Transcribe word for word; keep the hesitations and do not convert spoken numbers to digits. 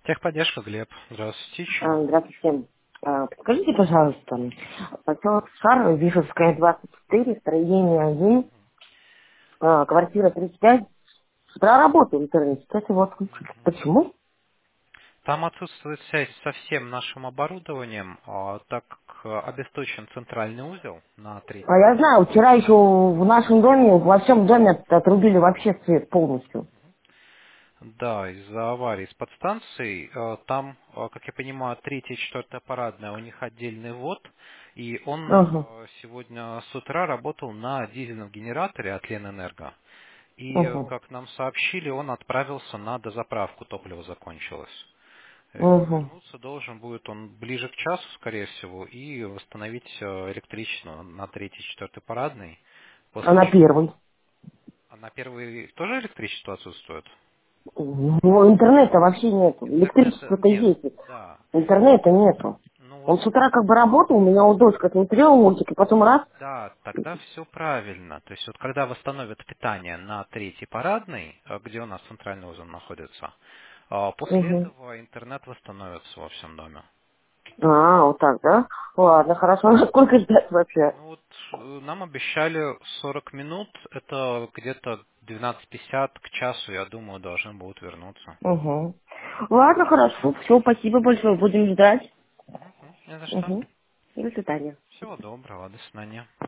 Техподдержка, Глеб. Здравствуйте. А, Чего? Здравствуйте. А, Подскажите, пожалуйста, поселок Шар, Вишевская, двадцать четыре, строение один, а, квартира тридцать пять. С утра работаю в интернете, сейчас его отключили. Почему? Там отсутствует связь со всем нашим оборудованием, а, так как э, обесточен центральный узел на А третьем я этаже. знаю, вчера еще в нашем доме, во всем доме от- отрубили вообще свет полностью. Да, из-за аварии с подстанцией. э, Там, э, как я понимаю, третья и четвертая парадная, у них отдельный ввод. И он Ага, э, сегодня с утра работал на дизельном генераторе от Ленэнерго. И, э, ага, как нам сообщили, он отправился на дозаправку, топливо закончилось. Э, ага. Вернуться должен будет он ближе к часу, скорее всего, и восстановить э, электричество на третьей, четвертой парадной, А после на чего... первый? А на первой тоже электричество отсутствует? Ну, интернета вообще нету. Интернета Электричества-то нет, есть. да. Интернета нету. Ну Он вот, с утра как бы работал, у меня у дочка смотрела мультик, и потом раз. да, тогда все правильно. То есть вот когда восстановят питание на третьей парадной, э, где у нас центральный узел находится, э, после Угу. этого интернет восстановится во всем доме. А, вот так, да? Ладно, хорошо. Сколько ждать вообще? Ну вот э, нам обещали сорок минут, это где-то двенадцать пятьдесят к часу, я думаю, должны будут вернуться. Угу. Ладно, хорошо. Все, спасибо большое. Будем ждать. Мгм, не за что. Угу. До свидания. Всего доброго, до свидания.